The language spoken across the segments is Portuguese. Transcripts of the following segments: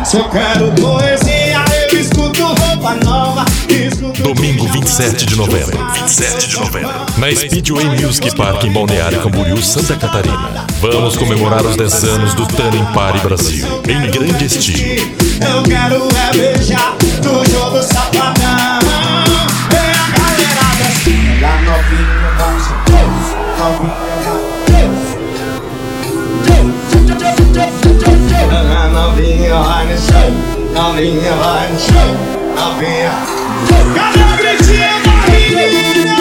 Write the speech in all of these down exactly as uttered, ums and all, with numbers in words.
Se eu quero poesia, eu escuto roupa nova. Escuto Domingo vinte e sete de novembro. vinte e sete de novembro. Na Speedway Music Park em Balneário Camboriú, Santa Catarina. Vamos comemorar os dez anos do Tanning Party Brasil, em grande estilo. Eu quero é beijar do jogo safadão. Vem a galera assim, lá novinha vai, novinha vai, novinha vai no show, novinha vai no show, novinha. Cadê o gritinho da menina?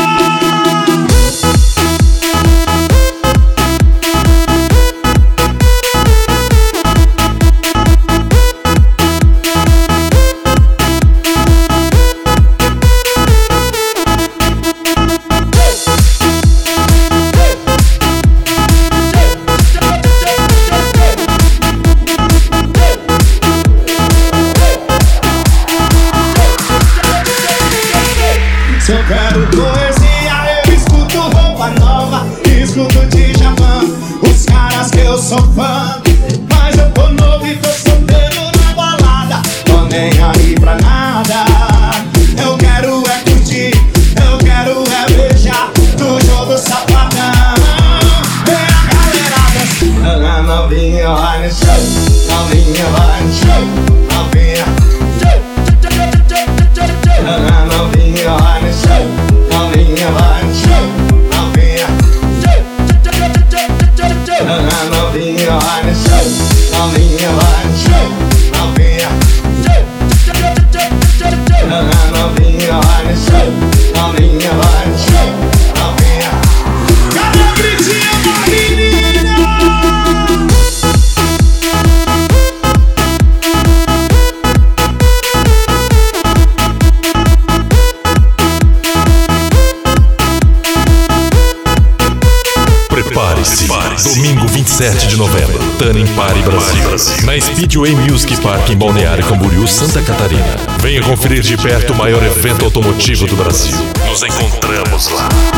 Se eu quero poesia, eu escuto roupa nova, escuto Djavan, os caras que eu sou fã. Mas eu tô novo e tô solteiro na balada, tô nem aí pra nada. Eu quero é curtir, eu quero é beijar do jogo safadão. Vem a galera dançando, a novinha vai no show, novinha vai no show, novinha. A novinha vai no show, novinha vai no show, novinha. A novinha vai no show, novinha vai no show, novinha. A novinha vai no show, novinha vai no show, novinha. Cadê o gritinho da menina? Prepare-se. Domingo vinte e sete de novembro, Tanning Party Brasil, na Speedway Music Park em Balneário Camboriú, Santa Catarina. Venha conferir de perto o maior evento automotivo do Brasil. Nos encontramos lá.